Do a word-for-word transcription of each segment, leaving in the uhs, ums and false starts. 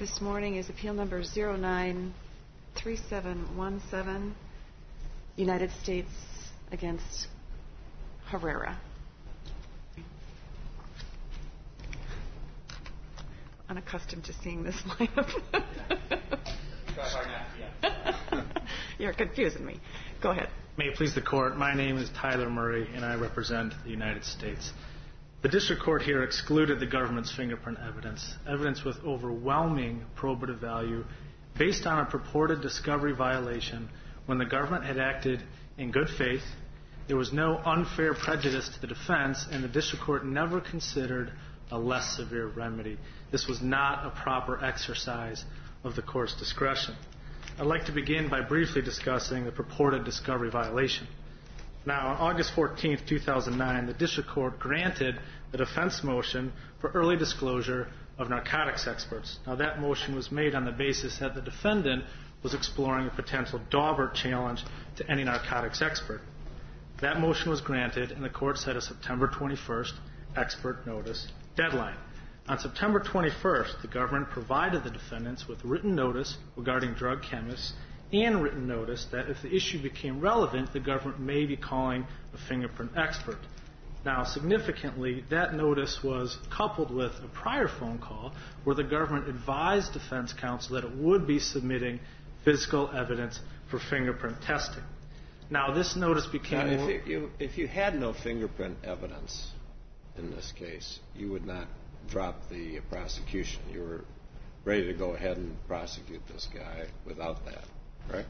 this morning is appeal number zero nine three seven one seven, United States against Herrera. Unaccustomed to seeing this lineup. You're confusing me. Go ahead. May it please the court, my name is Tyler Murray and I represent the United States. The district court here excluded the government's fingerprint evidence, evidence with overwhelming probative value based on a purported discovery violation when the government had acted in good faith. There was no unfair prejudice to the defense, and the district court never considered a less severe remedy. This was not a proper exercise of the court's discretion. I'd like to begin by briefly discussing the purported discovery violation. Now, on August fourteenth, two thousand nine, the district court granted the defense motion for early disclosure of narcotics experts. Now, that motion was made on the basis that the defendant was exploring a potential Daubert challenge to any narcotics expert. That motion was granted, and the court set a September twenty-first expert notice deadline. On September twenty-first, the government provided the defendants with written notice regarding drug chemists and written notice that if the issue became relevant, the government may be calling a fingerprint expert. Now, significantly, that notice was coupled with a prior phone call where the government advised defense counsel that it would be submitting physical evidence for fingerprint testing. Now, this notice became... Now, if, you, if you had no fingerprint evidence in this case, you would not drop the prosecution. You were ready to go ahead and prosecute this guy without that, right?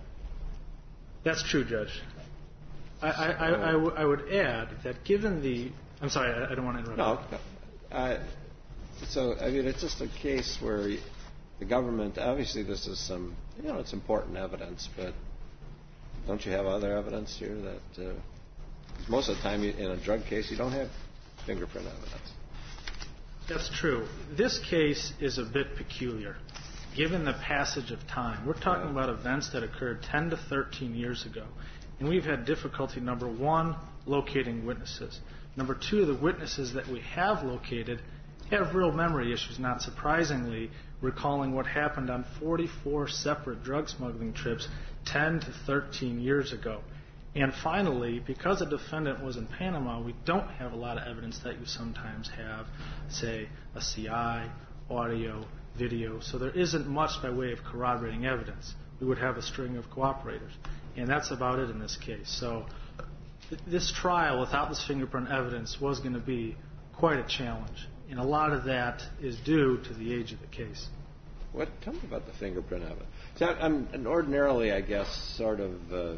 That's true, Judge. I, I, I, I, w- I would add that given the... I'm sorry, I, I don't want to interrupt. No. no. Uh, so, I mean, it's just a case where the government... Obviously, this is some... You know, it's important evidence, but don't you have other evidence here that... Uh, most of the time, you, in a drug case, you don't have fingerprint evidence. That's true. This case is a bit peculiar, given the passage of time. We're talking yeah. about events that occurred ten to thirteen years ago. And we've had difficulty, number one, locating witnesses. Number two, the witnesses that we have located have real memory issues, not surprisingly, recalling what happened on forty-four separate drug smuggling trips ten to thirteen years ago. And finally, because a defendant was in Panama, we don't have a lot of evidence that you sometimes have, say, a C I, audio, video. So there isn't much by way of corroborating evidence. We would have a string of cooperators. And that's about it in this case. So th- this trial without this fingerprint evidence was going to be quite a challenge. And a lot of that is due to the age of the case. What? Tell me about the fingerprint evidence. So I'm, I'm ordinarily, I guess, sort of uh,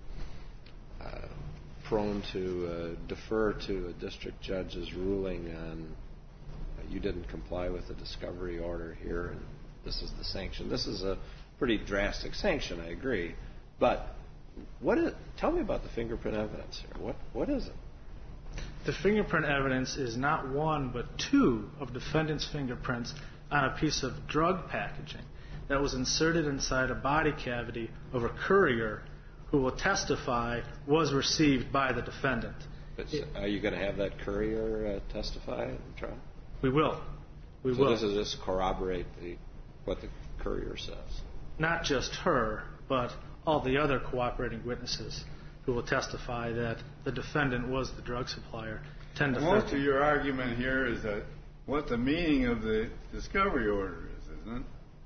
uh, prone to uh, defer to a district judge's ruling on uh, you didn't comply with the discovery order here, and this is the sanction. This is a pretty drastic sanction, I agree. But what is, tell me about the fingerprint evidence here. What What is it? The fingerprint evidence is not one but two of defendant's fingerprints on a piece of drug packaging that was inserted inside a body cavity of a courier who will testify was received by the defendant. But are you going to have that courier uh, testify in the trial? We will. We so will. this is just corroborate the, what the courier says. Not just her, but all the other cooperating witnesses who will testify that the defendant was the drug supplier. ten to Most of your argument here is that what the meaning of the discovery order is, isn't it?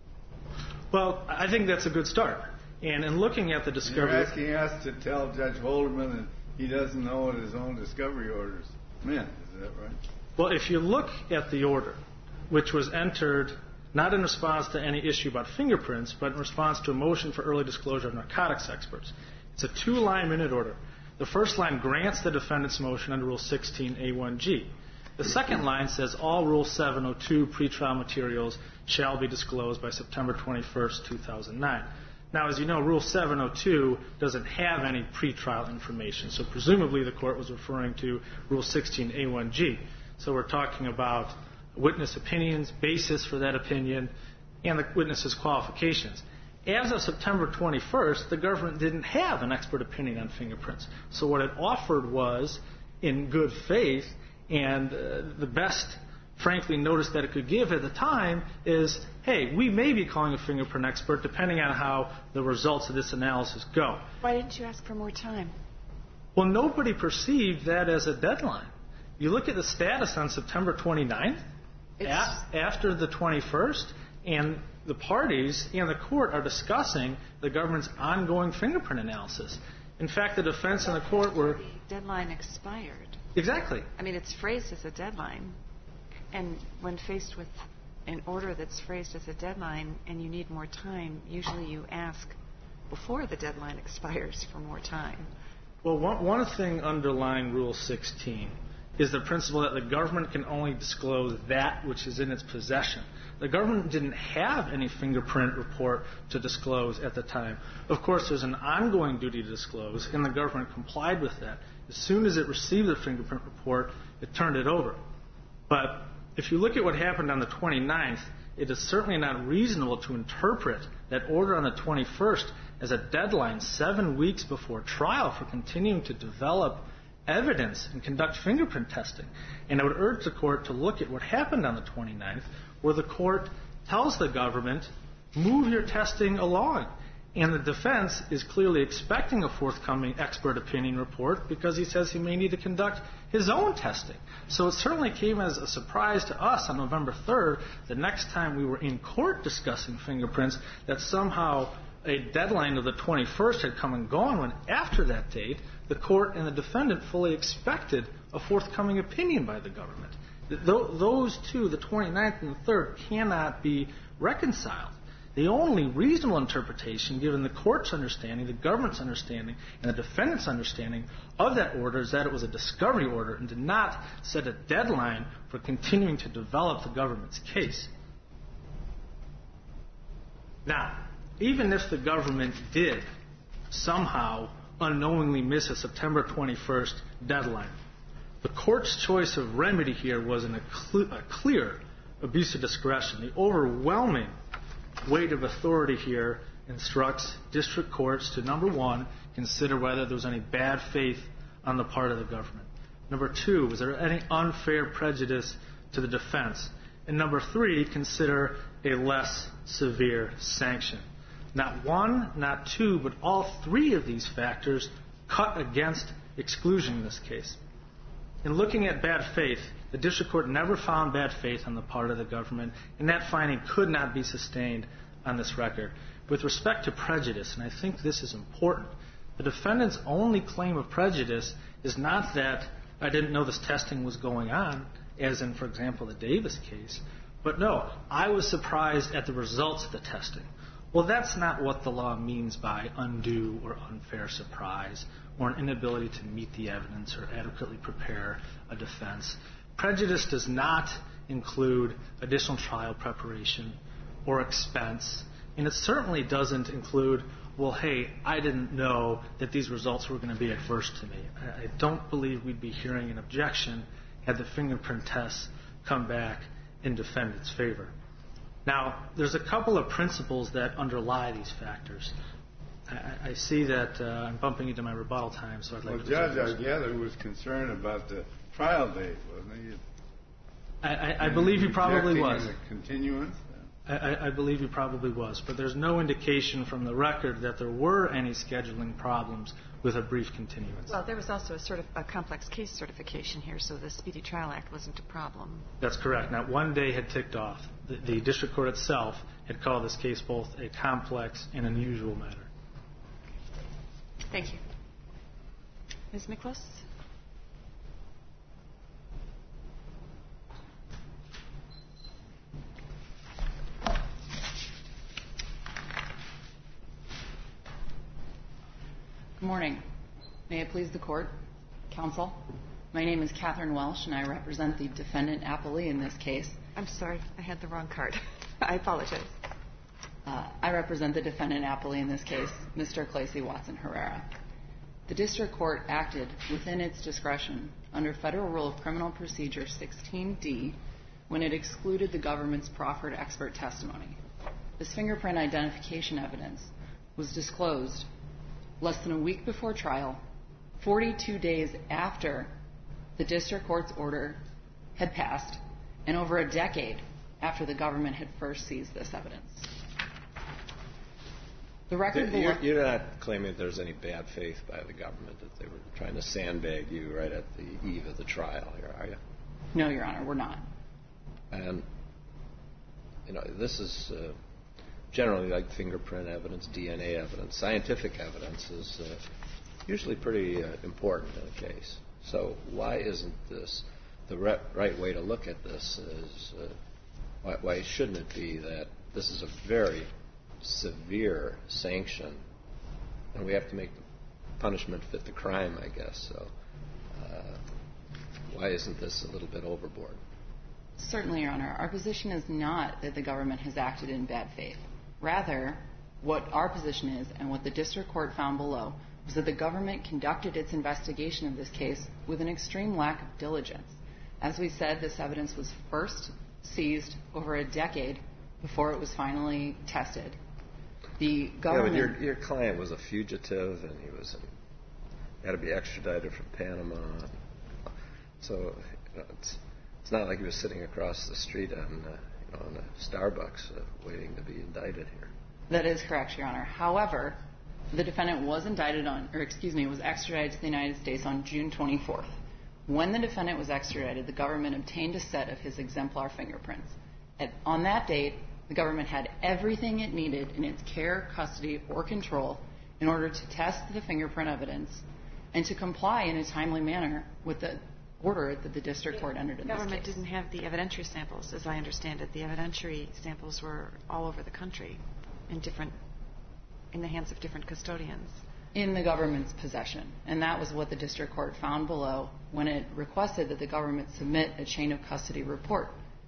Well, I think that's a good start. And in looking at the discovery... You're asking us to tell Judge Holderman that he doesn't know what his own discovery orders meant. Is that right? Well, if you look at the order, which was entered not in response to any issue about fingerprints, but in response to a motion for early disclosure of narcotics experts, it's a two-line minute order. The first line grants the defendant's motion under Rule sixteen A one G. The second line says all Rule seven oh two pretrial materials shall be disclosed by September twenty-first, two thousand nine. Now, as you know, Rule seven oh two doesn't have any pretrial information, so presumably the court was referring to Rule sixteen A one G. So we're talking about witness opinions, basis for that opinion, and the witness's qualifications. As of September twenty-first, the government didn't have an expert opinion on fingerprints. So what it offered was, in good faith, and uh, the best frankly, notice that it could give at the time is, hey, we may be calling a fingerprint expert depending on how the results of this analysis go. Why didn't you ask for more time? Well, nobody perceived that as a deadline. You look at the status on September twenty-ninth, a- after the twenty-first, and the parties and the court are discussing the government's ongoing fingerprint analysis. In fact, the defense and the court were... The deadline expired. Exactly. I mean, it's phrased as a deadline. And when faced with an order that's phrased as a deadline and you need more time, usually you ask before the deadline expires for more time. Well, one, one thing underlying Rule sixteen is the principle that the government can only disclose that which is in its possession. The government didn't have any fingerprint report to disclose at the time. Of course, there's an ongoing duty to disclose, and the government complied with that. As soon as it received the fingerprint report, it turned it over. But if you look at what happened on the twenty-ninth, it is certainly not reasonable to interpret that order on the twenty-first as a deadline seven weeks before trial for continuing to develop evidence and conduct fingerprint testing. And I would urge the court to look at what happened on the twenty-ninth, where the court tells the government, move your testing along. And the defense is clearly expecting a forthcoming expert opinion report because he says he may need to conduct his own testing. So it certainly came as a surprise to us on November third, the next time we were in court discussing fingerprints, that somehow a deadline of the twenty-first had come and gone, when after that date, the court and the defendant fully expected a forthcoming opinion by the government. Th- those two, the twenty-ninth and the third, cannot be reconciled. The only reasonable interpretation, given the court's understanding, the government's understanding, and the defendant's understanding of that order, is that it was a discovery order and did not set a deadline for continuing to develop the government's case. Now, even if the government did somehow unknowingly miss a September twenty-first deadline, the court's choice of remedy here was in a, cl- a clear abuse of discretion. The overwhelming weight of authority here instructs district courts to, number one, consider whether there was any bad faith on the part of the government. Number two, was there any unfair prejudice to the defense? And number three, consider a less severe sanction. Not one, not two, but all three of these factors cut against exclusion in this case. In looking at bad faith, the district court never found bad faith on the part of the government, and that finding could not be sustained on this record. With respect to prejudice, and I think this is important, the defendant's only claim of prejudice is not that I didn't know this testing was going on, as in, for example, the Davis case, but no, I was surprised at the results of the testing. Well, that's not what the law means by undue or unfair surprise, or an inability to meet the evidence or adequately prepare a defense. Prejudice does not include additional trial preparation or expense, and it certainly doesn't include, well, hey, I didn't know that these results were going to be adverse to me. I don't believe we'd be hearing an objection had the fingerprint tests come back in defendant's favor. Now, there's a couple of principles that underlie these factors. I, I see that uh, I'm bumping into my rebuttal time, so I'd like well, to... Well, Judge, I gather was concerned about the trial date, wasn't he? I, I, I believe he probably was. The continuance? I, I, I believe he probably was, but there's no indication from the record that there were any scheduling problems with a brief continuance. Well, there was also a sort of a complex case certification here, so the Speedy Trial Act wasn't a problem. That's correct. Not one day had ticked off. The, the district court itself had called this case both a complex and unusual matter. Thank you. Miz Miklos? Good morning. May it please the court, counsel. My name is Catherine Welsh, and I represent the defendant appellee in this case. I'm sorry, I had the wrong card. I apologize. Uh, I represent the defendant appellee in this case, Mister Clacy Watson Herrera. The district court acted within its discretion under Federal Rule of Criminal Procedure sixteen D when it excluded the government's proffered expert testimony. This fingerprint identification evidence was disclosed less than a week before trial, forty-two days after the district court's order had passed, and over a decade after the government had first seized this evidence. The record You're, you're not claiming that there's any bad faith by the government, that they were trying to sandbag you right at the eve of the trial here, are you? No, Your Honor, we're not. And, you know, this is uh, generally like fingerprint evidence, D N A evidence. Scientific evidence is uh, usually pretty uh, important in a case. So why isn't this the re- right way to look at this? Is uh, why, why shouldn't it be that this is a very severe sanction, and we have to make the punishment fit the crime, I guess. So uh, why isn't this a little bit overboard? Certainly, Your Honor. Our position is not that the government has acted in bad faith. Rather, what our position is, and what the district court found below, was that the government conducted its investigation of this case with an extreme lack of diligence. As we said, this evidence was first seized over a decade before it was finally tested. The government... Yeah, but your, your client was a fugitive, and he was in, had to be extradited from Panama. So you know, it's it's not like he was sitting across the street on uh, you know, on a Starbucks uh, waiting to be indicted here. That is correct, Your Honor. However, the defendant was indicted on, or excuse me, was extradited to the United States on June twenty-fourth. When the defendant was extradited, the government obtained a set of his exemplar fingerprints. At, on that date, the government had everything it needed in its care, custody, or control in order to test the fingerprint evidence and to comply in a timely manner with the order that the district court entered in this case. The government didn't have the evidentiary samples, as I understand it. The evidentiary samples were all over the country in different, in the hands of different custodians. In the government's possession. And that was what the district court found below when it requested that the government submit a chain of custody report.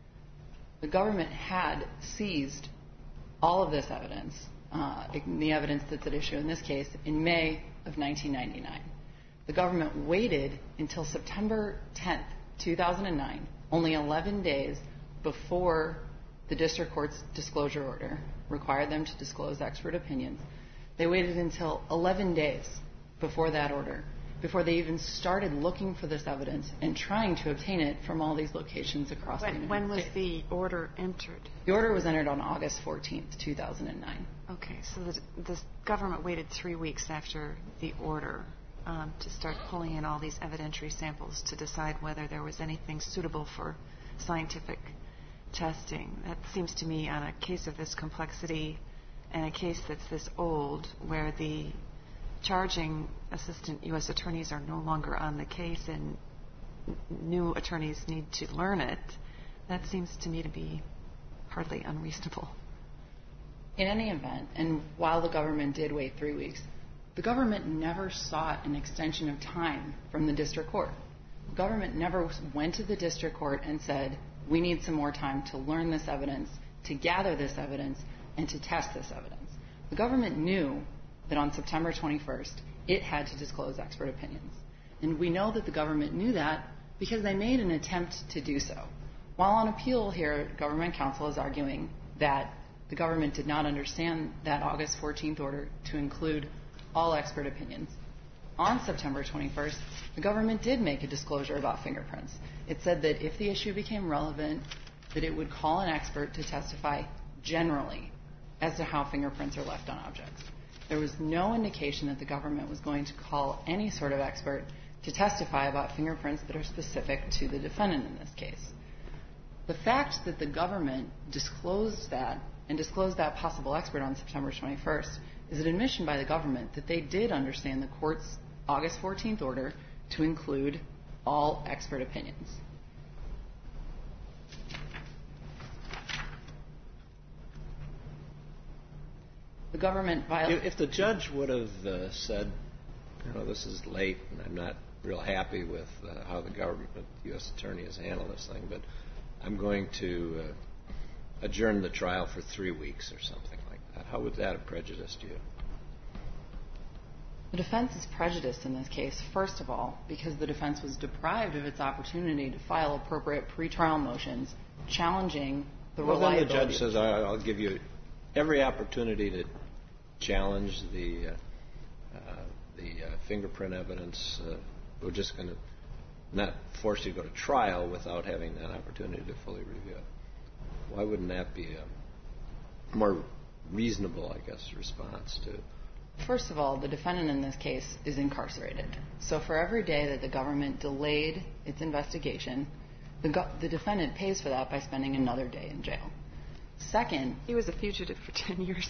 The government had seized all of this evidence, uh, the evidence that's at issue in this case, in May of nineteen ninety-nine. The government waited until September tenth, two thousand nine, only eleven days before the district court's disclosure order required them to disclose expert opinions. They waited until eleven days before that order, before they even started looking for this evidence and trying to obtain it from all these locations across When, the United when was States. the order entered? The order was entered on August fourteenth, two thousand nine. Okay, so the, the government waited three weeks after the order um, to start pulling in all these evidentiary samples to decide whether there was anything suitable for scientific testing. That seems to me, on a case of this complexity and a case that's this old, where the charging assistant U S attorneys are no longer on the case and new attorneys need to learn it, that seems to me to be hardly unreasonable. In any event, and while the government did wait three weeks, the government never sought an extension of time from the district court. The government never went to the district court and said, we need some more time to learn this evidence, to gather this evidence, and to test this evidence. The government knew that on September twenty-first, it had to disclose expert opinions. And we know that the government knew that because they made an attempt to do so. While on appeal here, government counsel is arguing that the government did not understand that August fourteenth order to include all expert opinions. On September twenty-first, the government did make a disclosure about fingerprints. It said that if the issue became relevant, that it would call an expert to testify generally as to how fingerprints are left on objects. There was no indication that the government was going to call any sort of expert to testify about fingerprints that are specific to the defendant in this case. The fact that the government disclosed that and disclosed that possible expert on September twenty-first is an admission by the government that they did understand the court's August fourteenth order to include all expert opinions. The government violated... If the judge would have uh, said, you know, this is late and I'm not real happy with uh, how the government, the U S attorney has handled this thing, but I'm going to uh, adjourn the trial for three weeks or something like that, how would that have prejudiced you? The defense is prejudiced in this case, first of all, because the defense was deprived of its opportunity to file appropriate pretrial motions challenging the well, reliability... Well, then the judge says, I'll give you every opportunity to challenge the uh, uh, the uh, fingerprint evidence. Uh, we're just going to not force you to go to trial without having that opportunity to fully review it. Why wouldn't that be a more reasonable, I guess, response to? First of all, the defendant in this case is incarcerated. So for every day that the government delayed its investigation, the, go- the defendant pays for that by spending another day in jail. Second, he was a fugitive for ten years.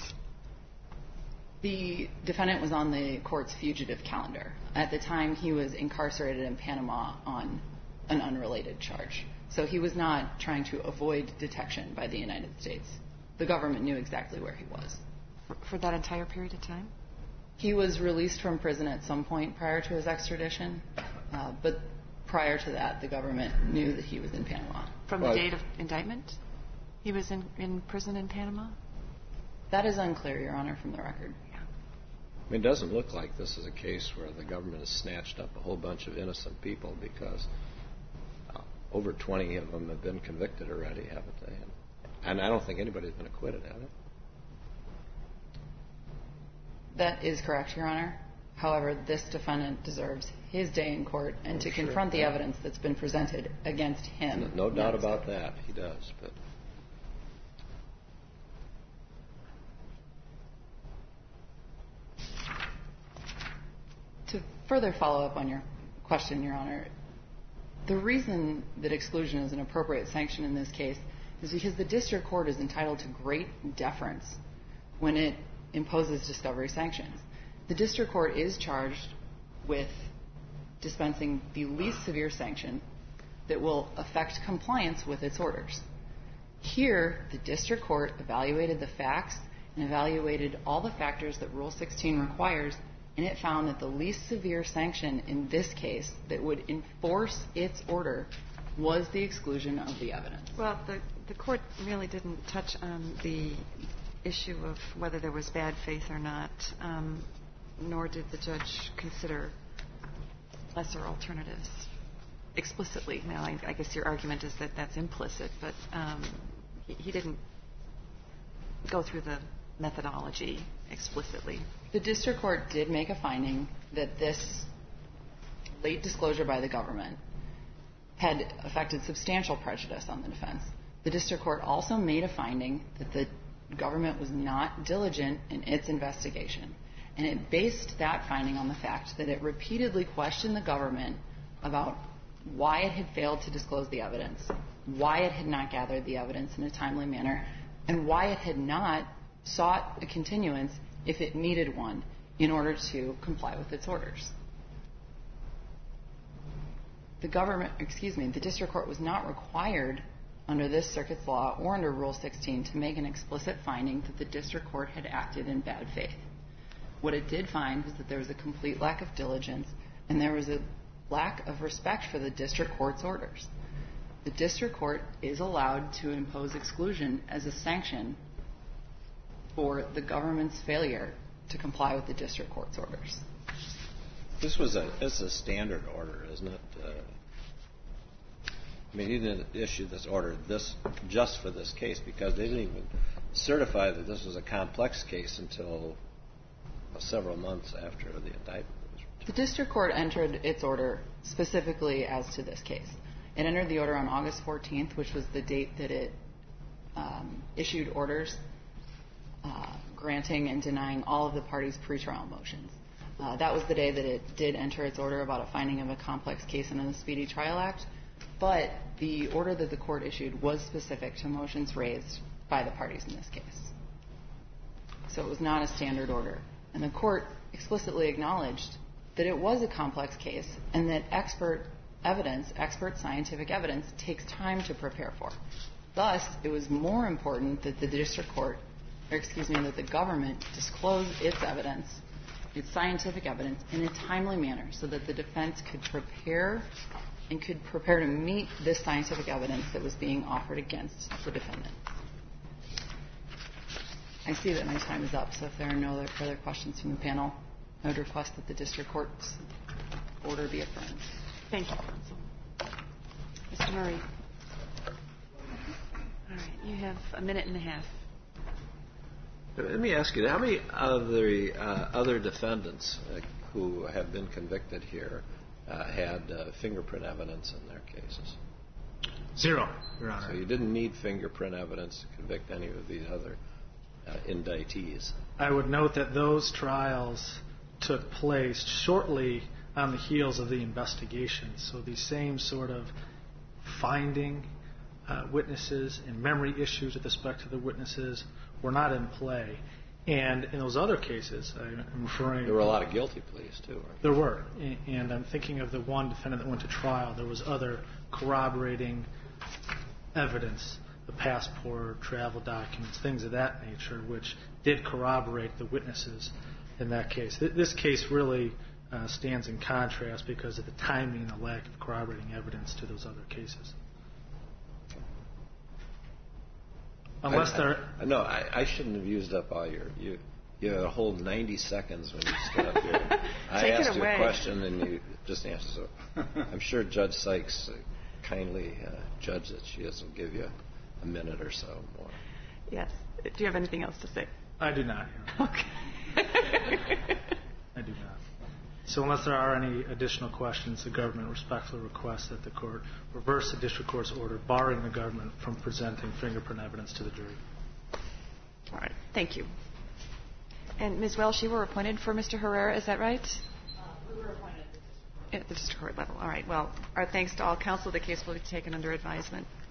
The defendant was on the court's fugitive calendar. At the time, he was incarcerated in Panama on an unrelated charge. So he was not trying to avoid detection by the United States. The government knew exactly where he was. For, for that entire period of time? He was released from prison at some point prior to his extradition, uh, but prior to that, the government knew that he was in Panama. From the date of indictment? He was in, in prison in Panama? That is unclear, Your Honor, from the record. Yeah. I mean, it doesn't look like this is a case where the government has snatched up a whole bunch of innocent people, because uh, over twenty of them have been convicted already, haven't they? And, and I don't think anybody's been acquitted, have they? That is correct, Your Honor. However, this defendant deserves his day in court and Oh, to sure. confront the evidence that's been presented against him. No, no doubt about that. He does. But to further follow up on your question, Your Honor, the reason that exclusion is an appropriate sanction in this case is because the district court is entitled to great deference when it imposes discovery sanctions. The district court is charged with dispensing the least severe sanction that will affect compliance with its orders. Here, the district court evaluated the facts and evaluated all the factors that Rule sixteen requires, and it found that the least severe sanction in this case that would enforce its order was the exclusion of the evidence. Well, the, the court really didn't touch on the issue of whether there was bad faith or not, um, nor did the judge consider lesser alternatives explicitly. Now, I, I guess your argument is that that's implicit, but um, he, he didn't go through the methodology explicitly. The district court did make a finding that this late disclosure by the government had affected substantial prejudice on the defense. The district court also made a finding that the government was not diligent in its investigation, and it based that finding on the fact that it repeatedly questioned the government about why it had failed to disclose the evidence, why it had not gathered the evidence in a timely manner, and why it had not sought a continuance if it needed one in order to comply with its orders. The government, excuse me, the district court was not required under this circuit's law or under Rule sixteen to make an explicit finding that the district court had acted in bad faith. What it did find was that there was a complete lack of diligence and there was a lack of respect for the district court's orders. The district court is allowed to impose exclusion as a sanction for the government's failure to comply with the district court's orders. this was a it's a standard order, isn't it? Uh, I mean, he didn't issue this order this just for this case because they didn't even certify that this was a complex case until uh, several months after the indictment was returned. The district court entered its order specifically as to this case. It entered the order on August fourteenth, which was the date that it um, issued orders uh, granting and denying all of the parties' pretrial motions. Uh, that was the day that it did enter its order about a finding of a complex case under the Speedy Trial Act. But the order that the court issued was specific to motions raised by the parties in this case. So it was not a standard order. And the court explicitly acknowledged that it was a complex case and that expert evidence, expert scientific evidence, takes time to prepare for. Thus, it was more important that the district court, or excuse me, that the government disclose its evidence, its scientific evidence, in a timely manner so that the defense could prepare and could prepare to meet this scientific evidence that was being offered against the defendant. I see that my time is up, so if there are no other further questions from the panel, I would request that the district court's order be affirmed. Thank you, counsel. Mister Murray. All right, you have a minute and a half. Let me ask you, how many of the uh, other defendants uh, who have been convicted here uh, had uh, fingerprint evidence in their cases? Zero, Your Honor. So you didn't need fingerprint evidence to convict any of these other uh, indictees. I would note that those trials took place shortly on the heels of the investigation. So the same sort of finding uh, witnesses and memory issues with respect to the witnesses were not in play. And in those other cases, I'm referring... There were a lot of guilty pleas, too. Right? There were. And I'm thinking of the one defendant that went to trial. There was other corroborating evidence, the passport, travel documents, things of that nature, which did corroborate the witnesses in that case. This case really uh, stands in contrast because of the timing and the lack of corroborating evidence to those other cases. Unless I, there... I, no, I, I shouldn't have used up all your... You, you had a whole ninety seconds when you stood up here. I Take it asked you away. a question and you just answered. So I'm sure Judge Sykes uh, kindly uh, judged that she doesn't give you a minute or so more. Yes. Do you have anything else to say? I do not. Your Honor. Okay. I do not. So unless there are any additional questions, the government respectfully requests that the court reverse the district court's order barring the government from presenting fingerprint evidence to the jury. All right. Thank you. And Miz Welsh, you were appointed for Mister Herrera, is that right? Uh, we were appointed At the district court level. All right. Well, our thanks to all counsel. The case will be taken under advisement.